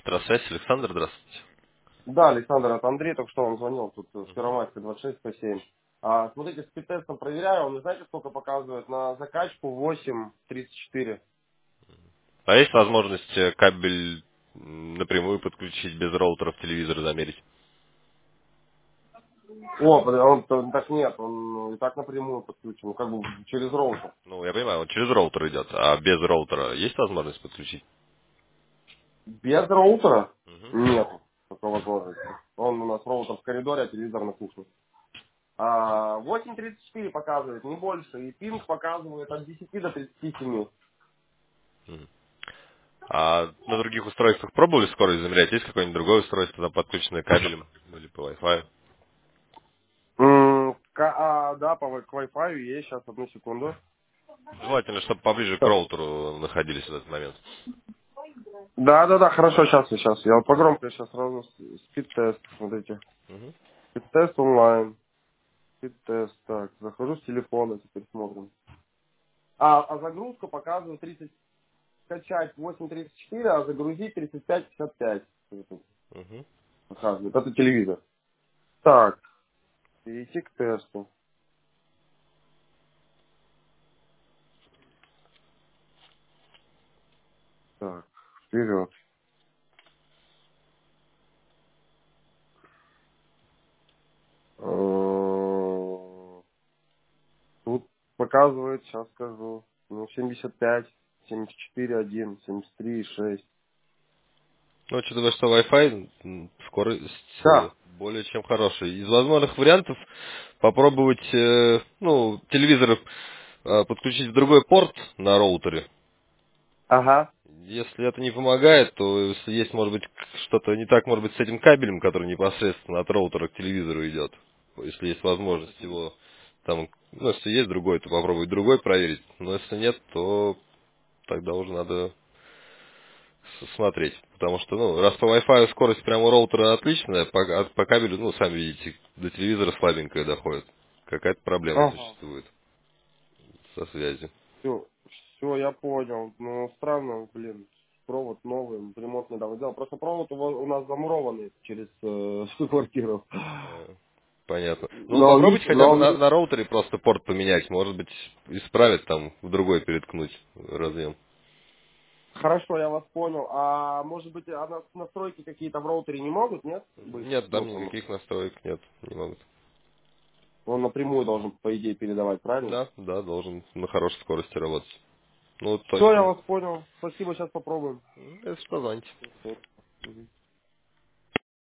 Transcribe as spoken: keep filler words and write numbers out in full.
Здравствуйте, Александр, здравствуйте. Да, Александр, это Андрей, только что вам звонил, тут э, с Первомайской двадцать шесть сто семь. А, смотрите, спид-тестом проверяю, он, знаете, сколько показывает? На закачку восемь тридцать четыре. А есть возможность э, кабель м, напрямую подключить без роутера в телевизор и замерить? О, под- он, он так нет, он ну, и так напрямую подключен, ну, как бы через роутер. Ну, я понимаю, он через роутер идет, а без роутера есть возможность подключить? Без роутера? Мгм. Нет такой возможности. Он у нас роутер в коридоре, а телевизор на кухне. А, восемь тридцать четыре показывает, не больше, и пинг показывает от десяти до тридцати семи. Мгм. А на других устройствах пробовали скорость замерять? Есть какое-нибудь другое устройство, там, подключенное кабелем или по Wi-Fi? М, ка- а, да, по, wi- к Wi-Fi есть, сейчас, одну секунду. Желательно, чтобы поближе к роутеру находились в этот момент. Да, да, да, хорошо, сейчас, сейчас. Я вот погромко сейчас сразу с- спид-тест, смотрите. Мгм. Спид-тест онлайн. Спид-тест, так, захожу с телефона, теперь смотрим. А, а загрузку показываю тридцать, скачать восемь тридцать четыре, а загрузить тридцать пять пятьдесят пять. Это Мгм. показывает. Это телевизор. Так, перейти к тесту. Так, вперед. Э, Тут показывает, сейчас скажу, ну, семьдесят пять, семьдесят четыре, один, семьдесят три, шесть. Ну, учитывая, что Wi-Fi, м, скорость э, Да. более чем хорошая. Из возможных вариантов попробовать, э, ну, телевизор э, подключить в другой порт на роутере. Ага. Если это не помогает, то если есть, может быть, к- что-то не так, может быть, с этим кабелем, который непосредственно от роутера к телевизору идет. Если есть возможность его там, ну, если есть другой, то попробовать другой проверить. Но если нет, то тогда уже надо с- смотреть. Потому что, ну, раз по Wi-Fi скорость прямо у роутера отличная, по, а по кабелю, ну, сами видите, до телевизора слабенькая доходит. Какая-то проблема Ага. существует со связью. Все, все, я понял. Ну, странно, блин, провод новый, ремонт недавно делал. Просто провод у, вас- у нас замурованный через э, всю квартиру. Э, Понятно. Ну, Но он попробуйте вис- хотя но бы он на, вис- на роутере просто порт поменять. Может быть, исправить там, в другой переткнуть разъем. Хорошо, я вас понял. А может быть, а на- настройки какие-то в роутере не могут, нет? Быть? Нет, Ну, там там, никаких настроек нет, не могут. он напрямую должен, по идее, передавать, правильно? Да, да, должен на хорошей скорости работать. Ну, Все, я точно. вас понял. Спасибо, сейчас попробуем. Это что, звоните.